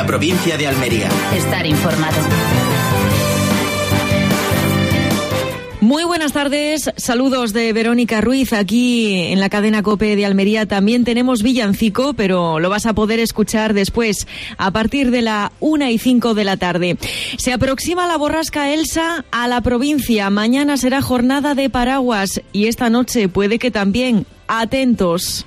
provincia de Almería. Estar informado. Muy buenas tardes, saludos de Verónica Ruiz. Aquí en la cadena COPE de Almería también tenemos villancico, pero lo vas a poder escuchar después, a partir de la 1:05 de la tarde. Se aproxima la borrasca Elsa a la provincia. Mañana será jornada de paraguas y esta noche puede que también. Atentos.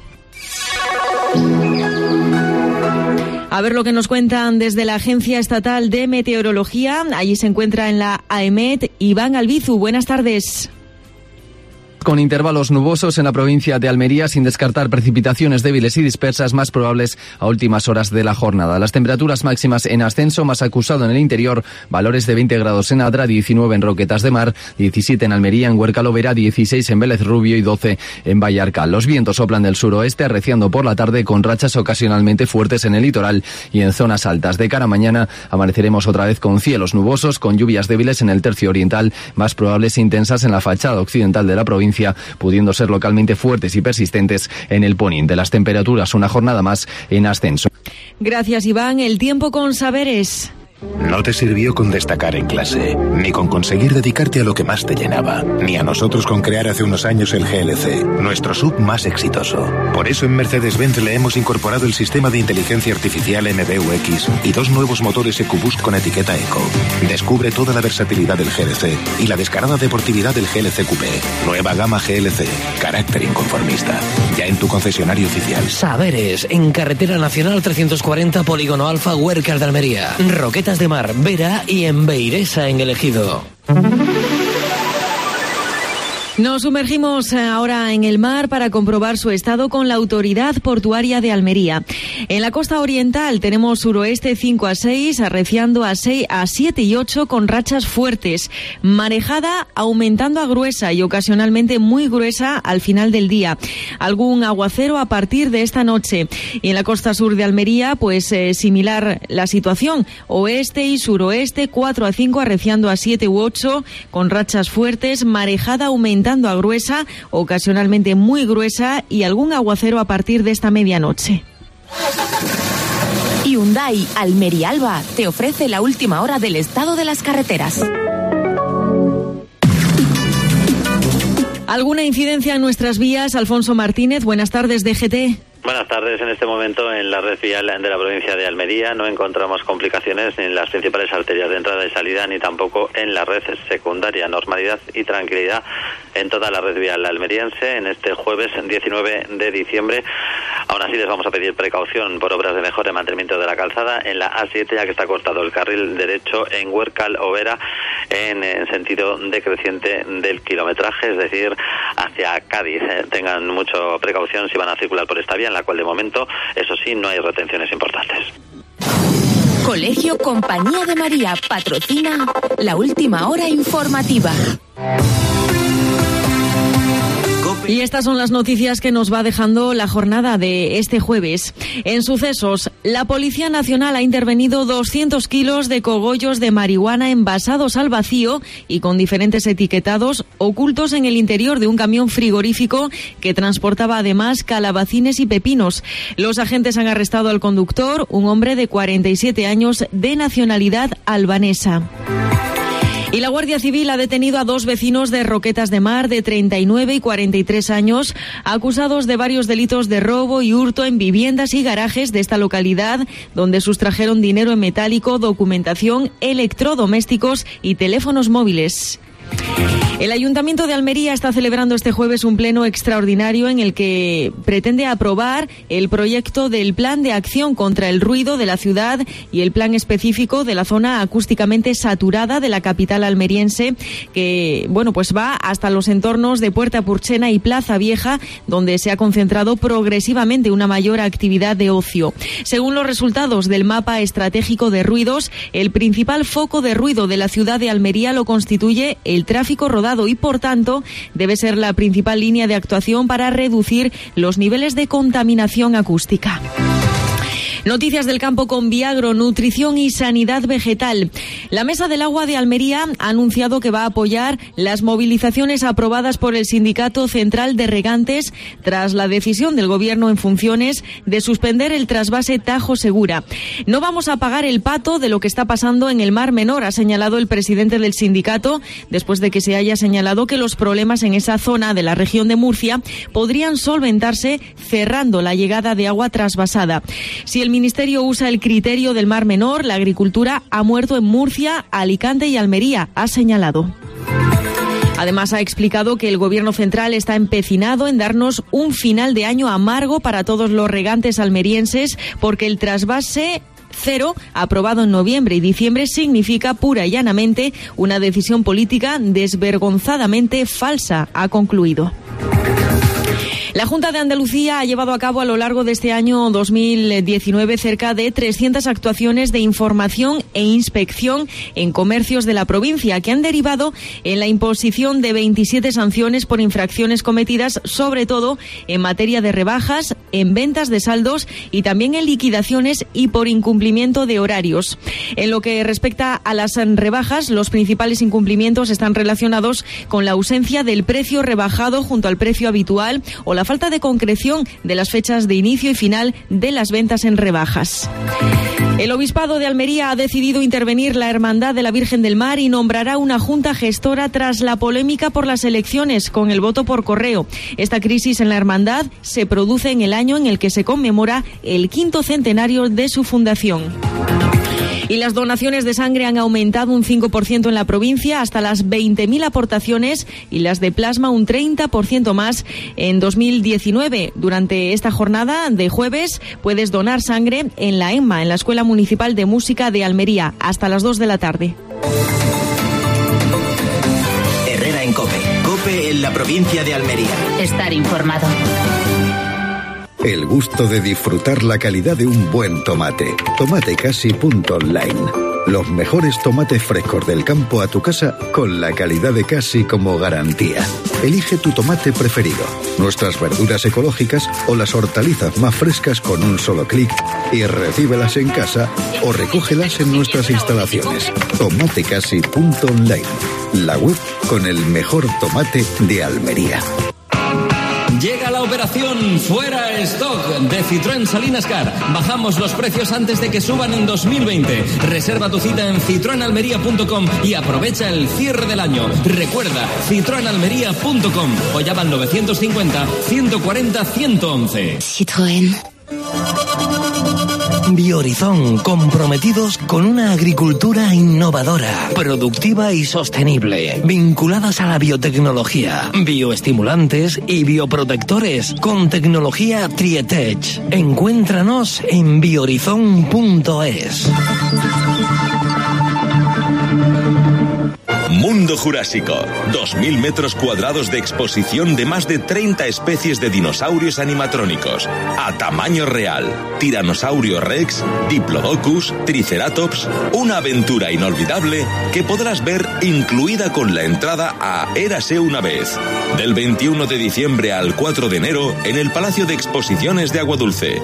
A ver lo que nos cuentan desde la Agencia Estatal de Meteorología. Allí se encuentra en la AEMET Iván Albizu. Buenas tardes. Con intervalos nubosos en la provincia de Almería, sin descartar precipitaciones débiles y dispersas más probables a últimas horas de la jornada. Las temperaturas máximas en ascenso, más acusado en el interior, valores de 20 grados en Adra, 19 en Roquetas de Mar, 17 en Almería, en Huerca Lovera, 16 en Vélez Rubio y 12 en Vallarca. Los vientos soplan del suroeste, arreciando por la tarde con rachas ocasionalmente fuertes en el litoral y en zonas altas. De cara a mañana amaneceremos otra vez con cielos nubosos, con lluvias débiles en el tercio oriental, más probables e intensas en la fachada occidental de la provincia, pudiendo ser localmente fuertes y persistentes en el poniente. Las temperaturas una jornada más en ascenso. Gracias, Iván. El tiempo con Saberes. No te sirvió con destacar en clase, ni con conseguir dedicarte a lo que más te llenaba, ni a nosotros con crear hace unos años el GLC, nuestro SUV más exitoso. Por eso en Mercedes-Benz le hemos incorporado el sistema de inteligencia artificial MBUX y 2 nuevos motores EcoBoost con etiqueta Eco. Descubre toda la versatilidad del GLC y la descarada deportividad del GLC Coupé. Nueva gama GLC, carácter inconformista. Ya en tu concesionario oficial. Saberes, en Carretera Nacional 340, Polígono Alfa, Huércal de Almería. Roquetas de Mar, Vera y en Beiresa, en el Ejido. Nos sumergimos ahora en el mar para comprobar su estado con la Autoridad Portuaria de Almería. En la costa oriental tenemos suroeste 5 a 6, arreciando a 6 a 7 y 8 con rachas fuertes. Marejada aumentando a gruesa y ocasionalmente muy gruesa al final del día. Algún aguacero a partir de esta noche. Y en la costa sur de Almería, pues similar la situación. Oeste y suroeste 4 a 5, arreciando a 7 u 8 con rachas fuertes. Marejada aumentando a gruesa, ocasionalmente muy gruesa y algún aguacero a partir de esta medianoche. Hyundai Almería Alba te ofrece la última hora del estado de las carreteras. ¿Alguna incidencia en nuestras vías? Alfonso Martínez, buenas tardes, DGT. Buenas tardes. En este momento en la red vial de la provincia de Almería no encontramos complicaciones ni en las principales arterias de entrada y salida ni tampoco en la red secundaria. Normalidad y tranquilidad en toda la red vial almeriense en este jueves 19 de diciembre. Aún así les vamos a pedir precaución por obras de mejora y mantenimiento de la calzada en la A7, ya que está cortado el carril derecho en Huércal Overa en sentido decreciente del kilometraje, es decir, hacia Cádiz. Tengan mucha precaución si van a circular por esta vía, en la cual de momento, eso sí, no hay retenciones importantes. Colegio Compañía de María patrocina la última hora informativa. Y estas son las noticias que nos va dejando la jornada de este jueves. En sucesos, la Policía Nacional ha intervenido 200 kilos de cogollos de marihuana envasados al vacío y con diferentes etiquetados ocultos en el interior de un camión frigorífico que transportaba además calabacines y pepinos. Los agentes han arrestado al conductor, un hombre de 47 años de nacionalidad albanesa. Y la Guardia Civil ha detenido a 2 vecinos de Roquetas de Mar de 39 y 43 años, acusados de varios delitos de robo y hurto en viviendas y garajes de esta localidad, donde sustrajeron dinero en metálico, documentación, electrodomésticos y teléfonos móviles. El Ayuntamiento de Almería está celebrando este jueves un pleno extraordinario en el que pretende aprobar el proyecto del Plan de Acción contra el Ruido de la ciudad y el plan específico de la zona acústicamente saturada de la capital almeriense, que pues va hasta los entornos de Puerta Purchena y Plaza Vieja, donde se ha concentrado progresivamente una mayor actividad de ocio. Según los resultados del mapa estratégico de ruidos, el principal foco de ruido de la ciudad de Almería lo constituye el tráfico rodado y, por tanto, debe ser la principal línea de actuación para reducir los niveles de contaminación acústica. Noticias del campo con Viagro, nutrición y sanidad vegetal. La Mesa del Agua de Almería ha anunciado que va a apoyar las movilizaciones aprobadas por el Sindicato Central de Regantes tras la decisión del Gobierno en funciones de suspender el trasvase Tajo Segura. No vamos a pagar el pato de lo que está pasando en el Mar Menor, ha señalado el presidente del sindicato, después de que se haya señalado que los problemas en esa zona de la región de Murcia podrían solventarse cerrando la llegada de agua trasvasada. Si el Ministerio usa el criterio del Mar Menor, la agricultura ha muerto en Murcia, Alicante y Almería, ha señalado. Además, ha explicado que el Gobierno central está empecinado en darnos un final de año amargo para todos los regantes almerienses, porque el trasvase cero, aprobado en noviembre y diciembre, significa pura y llanamente una decisión política desvergonzadamente falsa, ha concluido. La Junta de Andalucía ha llevado a cabo a lo largo de este año 2019 cerca de 300 actuaciones de información e inspección en comercios de la provincia, que han derivado en la imposición de 27 sanciones por infracciones cometidas, sobre todo en materia de rebajas, en ventas de saldos y también en liquidaciones y por incumplimiento de horarios. En lo que respecta a las rebajas, los principales incumplimientos están relacionados con la ausencia del precio rebajado junto al precio habitual o la falta de concreción de las fechas de inicio y final de las ventas en rebajas. El Obispado de Almería ha decidido intervenir la Hermandad de la Virgen del Mar y nombrará una junta gestora tras la polémica por las elecciones con el voto por correo. Esta crisis en la Hermandad se produce en el año en el que se conmemora el 5º centenario de su fundación. Y las donaciones de sangre han aumentado un 5% en la provincia hasta las 20.000 aportaciones y las de plasma un 30% más en 2019. Durante esta jornada de jueves puedes donar sangre en la EMMA, en la Escuela Municipal de Música de Almería, hasta las 2 de la tarde. Herrera en COPE. COPE en la provincia de Almería. Estar informado. El gusto de disfrutar la calidad de un buen tomate. Tomatecasi.online. Los mejores tomates frescos del campo a tu casa con la calidad de Casi como garantía. Elige tu tomate preferido, nuestras verduras ecológicas o las hortalizas más frescas con un solo clic y recíbelas en casa o recógelas en nuestras instalaciones. Tomatecasi.online. La web con el mejor tomate de Almería. Llega la operación Fuera Stock de Citroën Salinas Car. Bajamos los precios antes de que suban en 2020. Reserva tu cita en citroenalmería.com y aprovecha el cierre del año. Recuerda, citroenalmería.com o llama al 950 140 111. Citroën. Biohorizon, comprometidos con una agricultura innovadora, productiva y sostenible, vinculadas a la biotecnología, bioestimulantes y bioprotectores, con tecnología Trietech. Encuéntranos en biohorizon.es. Mundo Jurásico. 2.000 metros cuadrados de exposición de más de 30 especies de dinosaurios animatrónicos. A tamaño real. Tiranosaurio Rex, Diplodocus, Triceratops. Una aventura inolvidable que podrás ver incluida con la entrada a Érase una vez. Del 21 de diciembre al 4 de enero en el Palacio de Exposiciones de Aguadulce.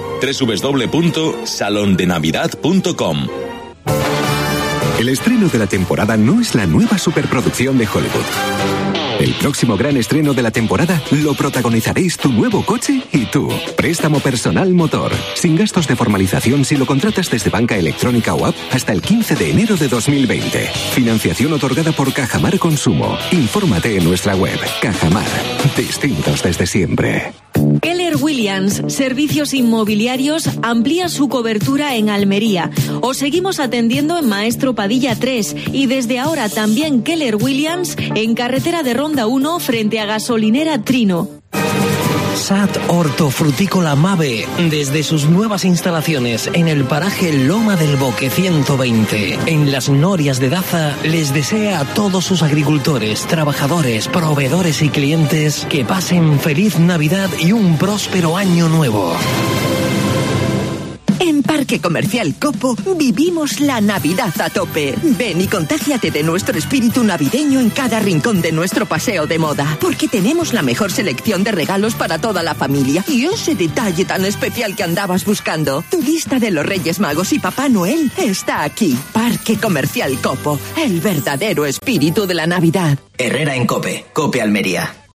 www.salondenavidad.com. El estreno de la temporada no es la nueva superproducción de Hollywood. El próximo gran estreno de la temporada lo protagonizaréis tu nuevo coche y tú. Préstamo personal motor. Sin gastos de formalización si lo contratas desde banca electrónica o app hasta el 15 de enero de 2020. Financiación otorgada por Cajamar Consumo. Infórmate en nuestra web. Cajamar. Distintos desde siempre. Keller Williams, servicios inmobiliarios, amplía su cobertura en Almería. Os seguimos atendiendo en Maestro Padilla 3 y desde ahora también Keller Williams en carretera de Ronda 1 frente a gasolinera Trino. SAT Hortofrutícola Mave, desde sus nuevas instalaciones en el paraje Loma del Boque 120, en las Norias de Daza, les desea a todos sus agricultores, trabajadores, proveedores y clientes que pasen feliz Navidad y un próspero año nuevo. En Parque Comercial Copo vivimos la Navidad a tope. Ven y contágiate de nuestro espíritu navideño en cada rincón de nuestro paseo de moda. Porque tenemos la mejor selección de regalos para toda la familia. Y ese detalle tan especial que andabas buscando. Tu lista de los Reyes Magos y Papá Noel está aquí. Parque Comercial Copo, el verdadero espíritu de la Navidad. Herrera en COPE. COPE Almería.